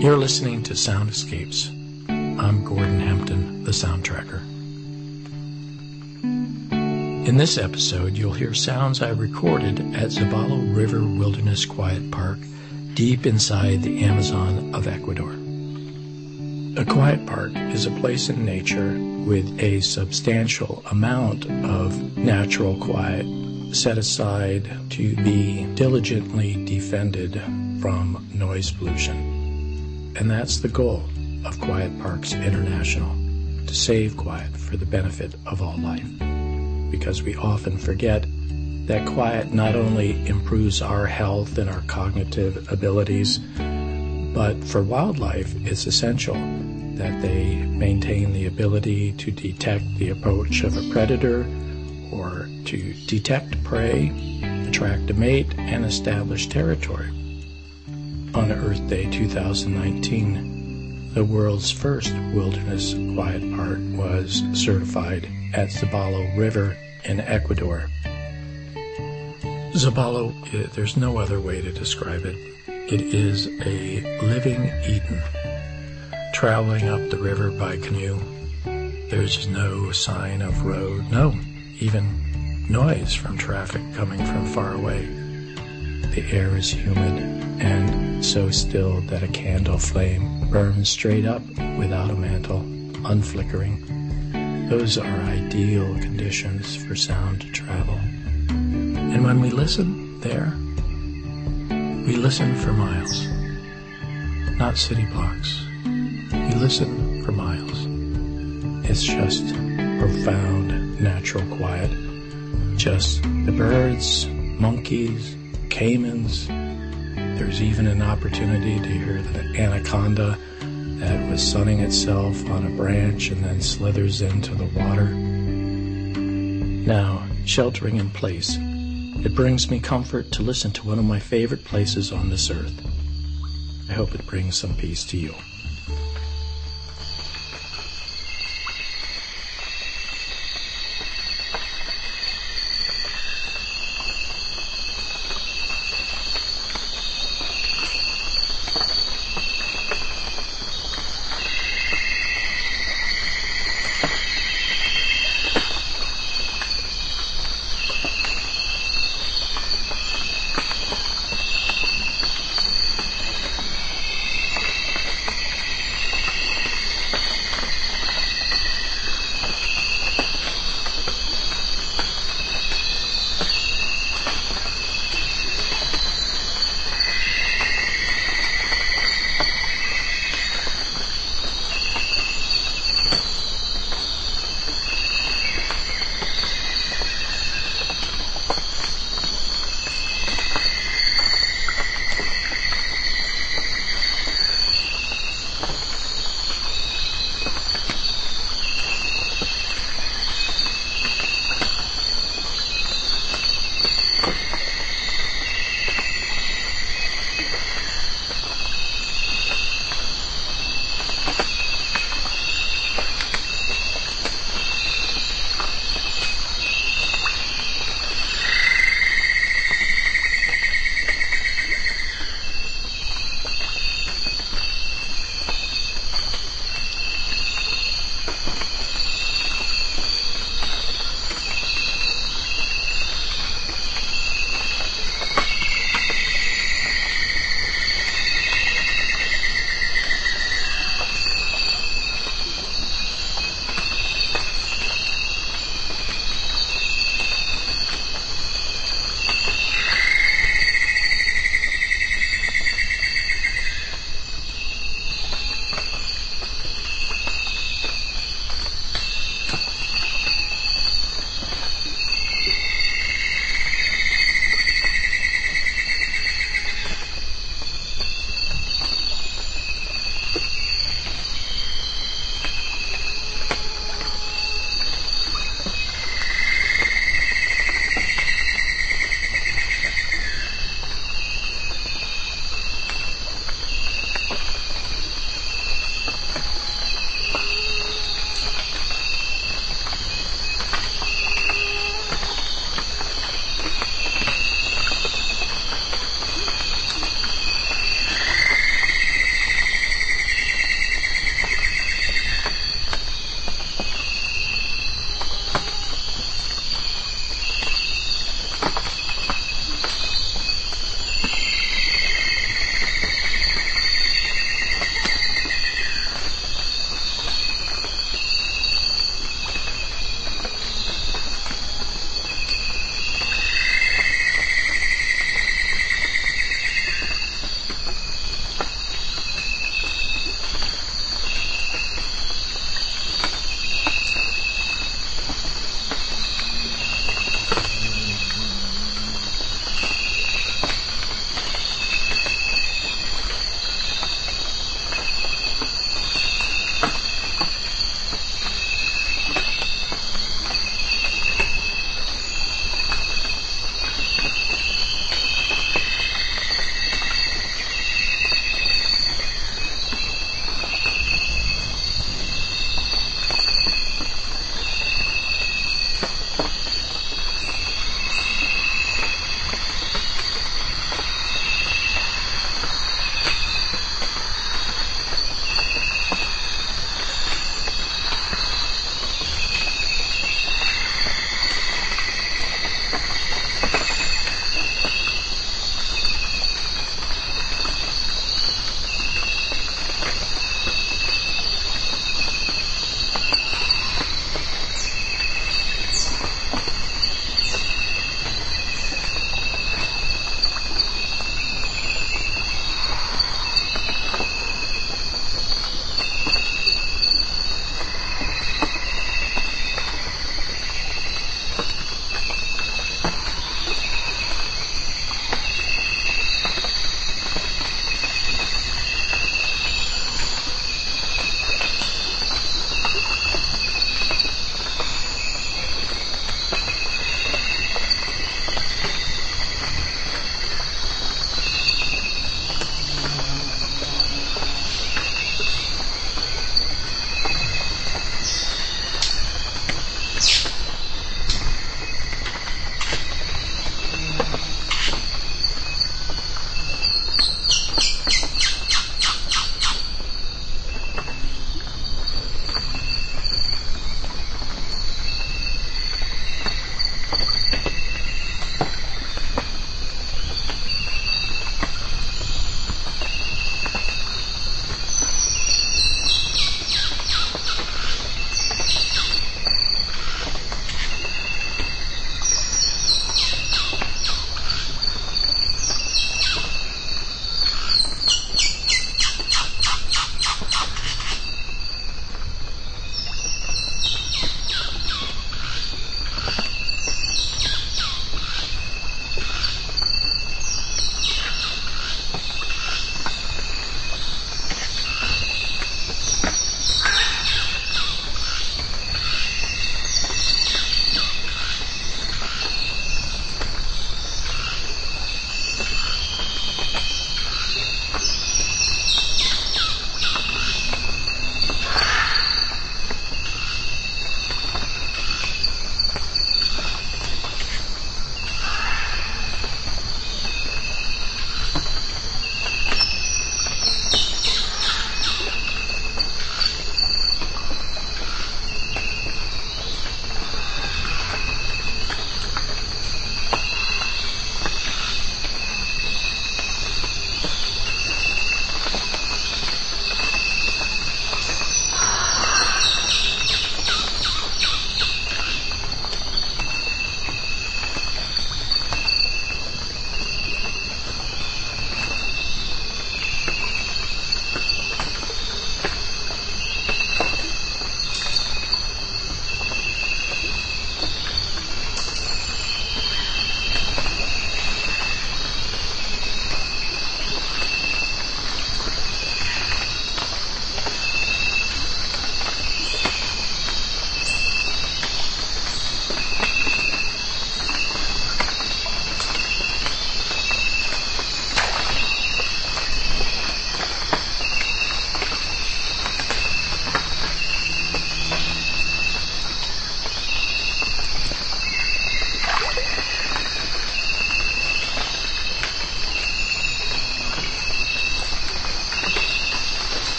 You're listening to Sound Escapes. I'm Gordon Hampton, the Sound Tracker. In this episode, you'll hear sounds I recorded at Zabalo River Wilderness Quiet Park, deep inside the Amazon of Ecuador. A quiet park is a place in nature with a substantial amount of natural quiet set aside to be diligently defended from noise pollution. And that's the goal of Quiet Parks International, to save quiet for the benefit of all life. Because we often forget that quiet not only improves our health and our cognitive abilities, but for wildlife it's essential that they maintain the ability to detect the approach of a predator or to detect prey, attract a mate, and establish territory. On Earth Day 2019, the world's first wilderness quiet park was certified at Zabalo River in Ecuador. Zabalo, there's no other way to describe it. It is a living Eden. Traveling up the river by canoe, there's no sign of road, no, even noise from traffic coming from far away. The air is humid and so still that a candle flame burns straight up without a mantle, unflickering. Those are ideal conditions for sound to travel. And when we listen there, we listen for miles, not city blocks. We listen for miles. It's just profound natural quiet. Just the birds, monkeys, caimans. There's even an opportunity to hear the anaconda that was sunning itself on a branch and then slithers into the water. Now, sheltering in place, it brings me comfort to listen to one of my favorite places on this earth. I hope it brings some peace to you.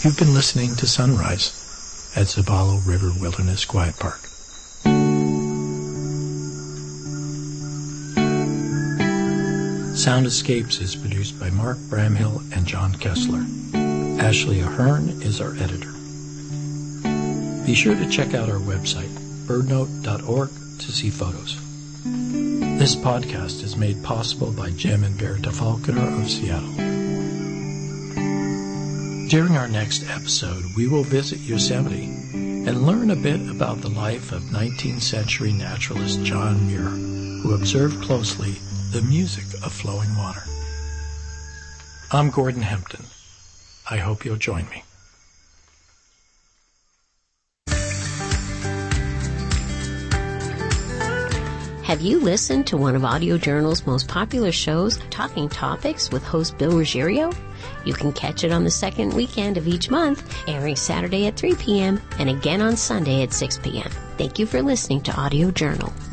You've been listening to Sunrise at Zabalo River Wilderness Quiet Park. Sound Escapes is produced by Mark Bramhill and John Kessler. Ashley Ahern is our editor. Be sure to check out our website, birdnote.org, to see photos. This podcast is made possible by Jim and Berta Falconer of Seattle. During our next episode, we will visit Yosemite and learn a bit about the life of 19th century naturalist John Muir, who observed closely the music of flowing water. I'm Gordon Hempton. I hope you'll join me. Have you listened to one of Audio Journal's most popular shows, Talking Topics, with host Bill Ruggiero? You can catch it on the second weekend of each month, airing Saturday at 3 p.m. and again on Sunday at 6 p.m. Thank you for listening to Audio Journal.